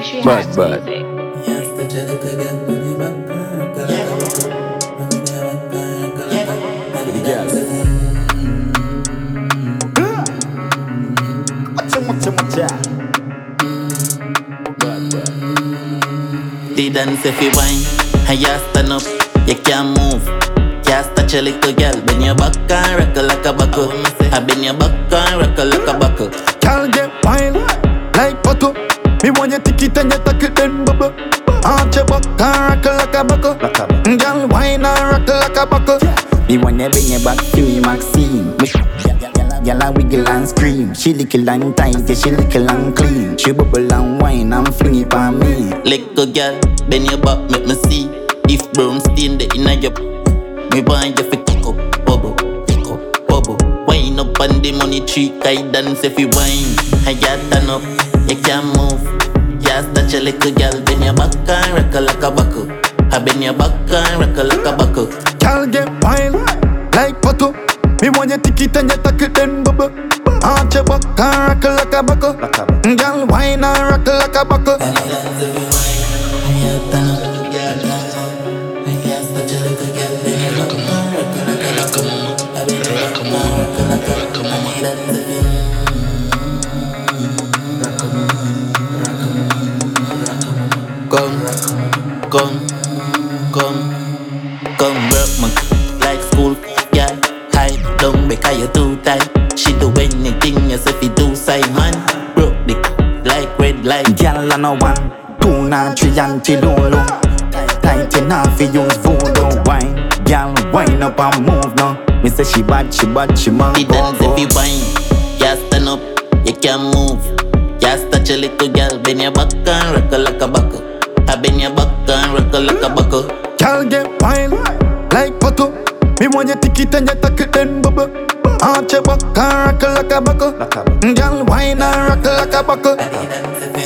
Country House Music. The dance if you whine, and you stand up, you can't move. Just touch a little girl, bend your back and rock like a buckle. I bend your back and rock like a buckle. Girl get wine like buckle. Me want you tick it and you tuck it then bubble. Arch your back and rock like a buckle. Girl wine and rock like a buckle. Me want you bring your back to me Maxine. Y'all wiggle and scream. She little and tight, yeah, she little and clean. She bubble and wine and fling it on me. Little girl, bend your back, make me see. If brown stain the inna your, me want you fi kick up, bubble, kick up, bubble. Wine up on the money tree, I dance if you wine. And you stand up, you can't move. Just touch a little girl, bend your back and rock like a buckle. I bend your back and rock like a buckle. Girl get wine like buckle. Me want you tick it and you tuck it then bubble. Arch your back and rock like a buckle. Girl wine and rock like a buckle. Come, work man, like school, yeah. Hide down because you're too tight. She do anything as if you do, Simon. Broke dick, like red light. Girl on a 1, 2, and 3 and till low. Tight enough fi use voodoo wine. Girl wine up and move now. Me say she bad, she man The dance if you whine, you stand up, you can't move. Just touch a little girl, bend your back and rock like a buckle. I bend your back and rock like a buckle. Girl get wine like buckle. Me want you tick it and you tuck it then bubble. Arch your back and rock like a buckle. Girl wine and rock like a buckle.